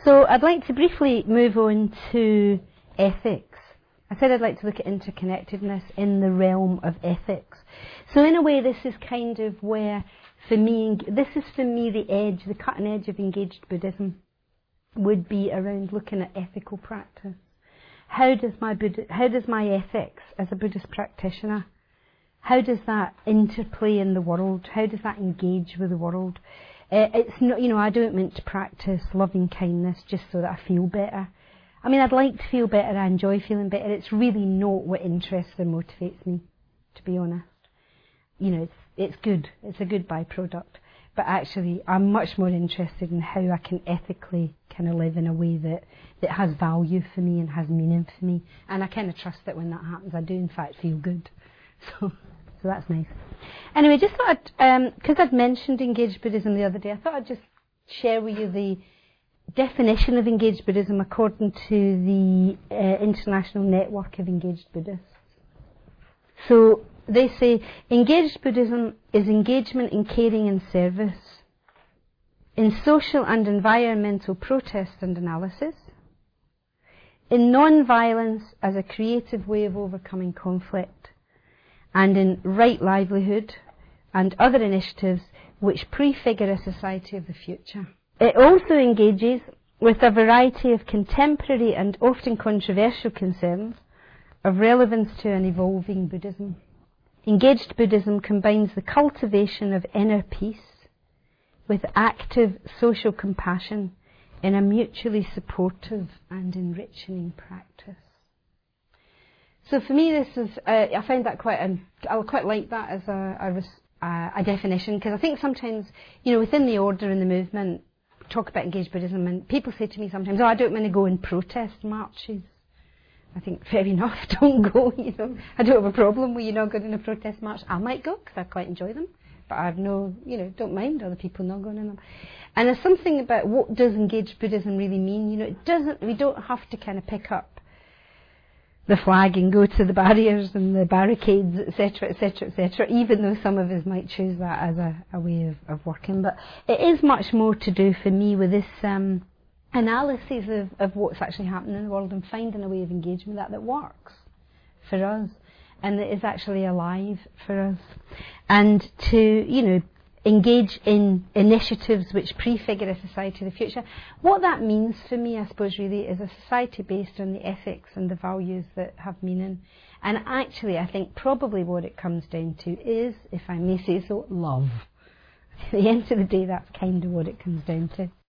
So I'd like to briefly move on to ethics. I said I'd like to look at interconnectedness in the realm of ethics. So in a way, this is kind of where, for me, the edge, the cutting edge of engaged Buddhism would be around looking at ethical practice. How does my ethics as a Buddhist practitioner, how does that interplay in the world? How does that engage with the world? It's not, I don't mean to practice loving kindness just so that I feel better. I mean, I'd like to feel better. I enjoy feeling better. It's really not what interests or motivates me, to be honest. It's good. It's a good byproduct. But actually, I'm much more interested in how I can ethically kind of live in a way that has value for me and has meaning for me. And I kind of trust that when that happens, I do in fact feel good. So that's nice. Anyway, just thought because I'd mentioned engaged Buddhism the other day, I thought I'd just share with you the definition of engaged Buddhism according to the International Network of Engaged Buddhists. So they say engaged Buddhism is engagement in caring and service, in social and environmental protest and analysis, in non-violence as a creative way of overcoming conflict, and in right livelihood and other initiatives which prefigure a society of the future. It also engages with a variety of contemporary and often controversial concerns of relevance to an evolving Buddhism. Engaged Buddhism combines the cultivation of inner peace with active social compassion in a mutually supportive and enriching practice. So for me, this is I find that I quite like that as a definition, because I think sometimes within the order and the movement talk about engaged Buddhism, and people say to me sometimes, "Oh, I don't want to go and protest marches." I think, fair enough, don't go, I don't have a problem with you not going in a protest march. I might go, because I quite enjoy them, but I have don't mind other people not going in them. And there's something about what does engaged Buddhism really mean. We don't have to kind of pick up the flag and go to the barriers and the barricades, etc., etc., etc., even though some of us might choose that as a way of working. But it is much more to do for me with this analysis of what's actually happening in the world and finding a way of engagement that works for us and that is actually alive for us. And to, engage in initiatives which prefigure a society of the future. What that means for me, I suppose, really is a society based on the ethics and the values that have meaning. And actually, I think probably what it comes down to is, if I may say so, love. At the end of the day, that's kind of what it comes down to.